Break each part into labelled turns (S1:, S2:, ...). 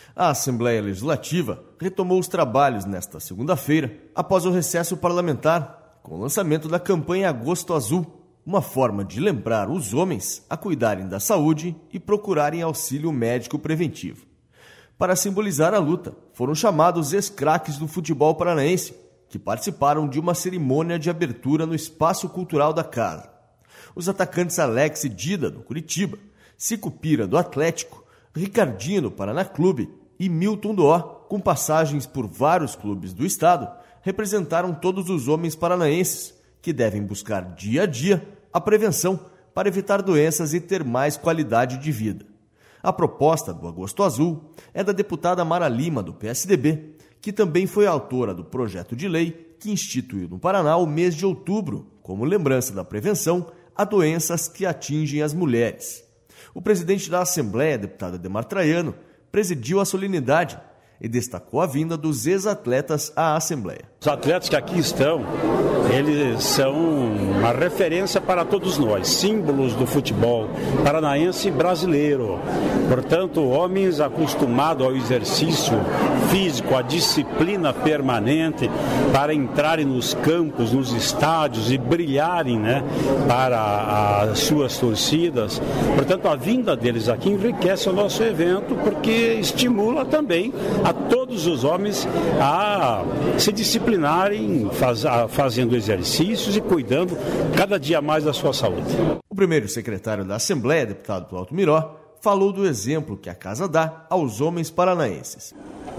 S1: A Assembleia Legislativa retomou os trabalhos nesta segunda-feira, após o recesso parlamentar, com o lançamento da campanha Agosto Azul, uma forma de lembrar os homens a cuidarem da saúde e procurarem auxílio médico preventivo. Para simbolizar a luta, foram chamados ex-craques do futebol paranaense, que participaram de uma cerimônia de abertura no Espaço Cultural da Casa. Os atacantes Alex e Dida, do Curitiba, Sicupira, do Atlético, Ricardinho, do Paraná Clube e Milton do Ó, com passagens por vários clubes do estado, representaram todos os homens paranaenses que devem buscar dia a dia a prevenção para evitar doenças e ter mais qualidade de vida. A proposta do Agosto Azul é da deputada Mara Lima, do PSDB, que também foi autora do projeto de lei que instituiu no Paraná o mês de outubro, como lembrança da prevenção a doenças que atingem as mulheres. O presidente da Assembleia, deputado Ademar Traiano, presidiu a solenidade e destacou a vinda dos ex-atletas à Assembleia.
S2: Os atletas que aqui estão, eles são uma referência para todos nós, símbolos do futebol paranaense e brasileiro. Portanto, homens acostumados ao exercício físico, à disciplina permanente, para entrarem nos campos, nos estádios e brilharem, para as suas torcidas. Portanto, a vinda deles aqui enriquece o nosso evento, porque estimula também a todos os homens a se disciplinarem, fazendo exercícios e cuidando cada dia mais da sua saúde.
S1: O primeiro secretário da Assembleia, deputado Plauto Miró, falou do exemplo que a Casa dá aos homens paranaenses.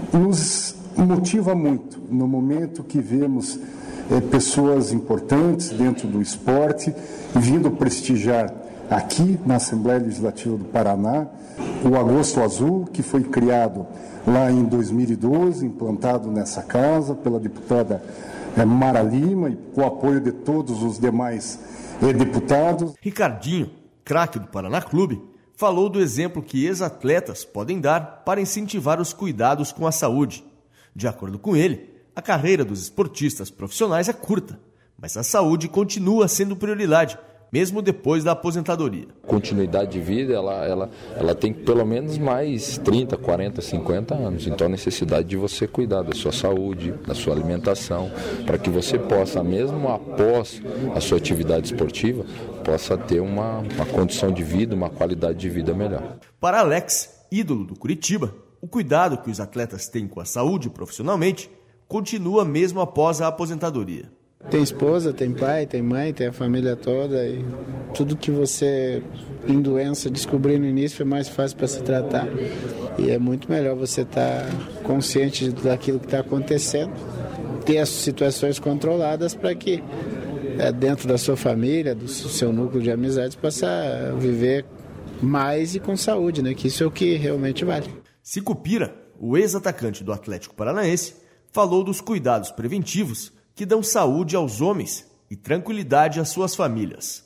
S3: Nos motiva muito no momento que vemos pessoas importantes dentro do esporte vindo prestigiar aqui na Assembleia Legislativa do Paraná o Agosto Azul, que foi criado lá em 2012, implantado nessa casa pela deputada Mara Lima e com o apoio de todos os demais deputados.
S1: Ricardinho, craque do Paraná Clube, falou do exemplo que ex-atletas podem dar para incentivar os cuidados com a saúde. De acordo com ele, a carreira dos esportistas profissionais é curta, mas a saúde continua sendo prioridade, mesmo depois da aposentadoria.
S4: Continuidade de vida, ela tem pelo menos mais 30, 40, 50 anos. Então a necessidade de você cuidar da sua saúde, da sua alimentação, para que você possa, mesmo após a sua atividade esportiva, possa ter uma condição de vida, uma qualidade de vida melhor.
S1: Para Alex, ídolo do Curitiba, o cuidado que os atletas têm com a saúde profissionalmente continua mesmo após a aposentadoria.
S5: Tem esposa, tem pai, tem mãe, tem a família toda e tudo que você em doença descobrir no início é mais fácil para se tratar. E é muito melhor você estar consciente daquilo que está acontecendo, ter as situações controladas para que dentro da sua família, do seu núcleo de amizades, possa viver mais e com saúde, que isso é o que realmente vale.
S1: Sicupira, o ex-atacante do Atlético Paranaense, falou dos cuidados preventivos que dão saúde aos homens e tranquilidade às suas famílias.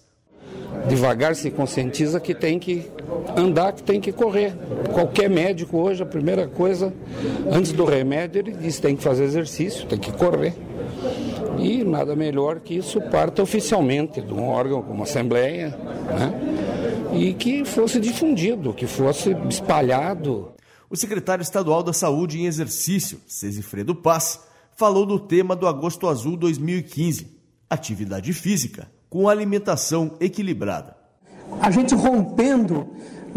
S6: Devagar se conscientiza que tem que andar, que tem que correr. Qualquer médico hoje, a primeira coisa, antes do remédio, ele diz que tem que fazer exercício, tem que correr. E nada melhor que isso parta oficialmente de um órgão como a Assembleia, e que fosse difundido, que fosse espalhado.
S1: O secretário estadual da Saúde em Exercício, Cesifredo Paz, falou do tema do Agosto Azul 2015, atividade física com alimentação equilibrada.
S7: A gente rompendo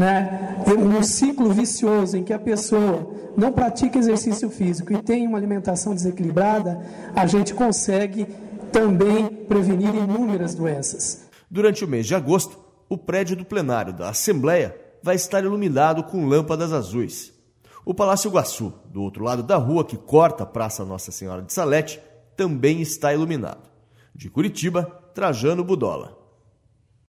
S7: um ciclo vicioso em que a pessoa não pratica exercício físico e tem uma alimentação desequilibrada, a gente consegue também prevenir inúmeras doenças.
S1: Durante o mês de agosto, o prédio do plenário da Assembleia vai estar iluminado com lâmpadas azuis. O Palácio Iguaçu, do outro lado da rua que corta a Praça Nossa Senhora de Salete, também está iluminado. De Curitiba, Trajano Budola.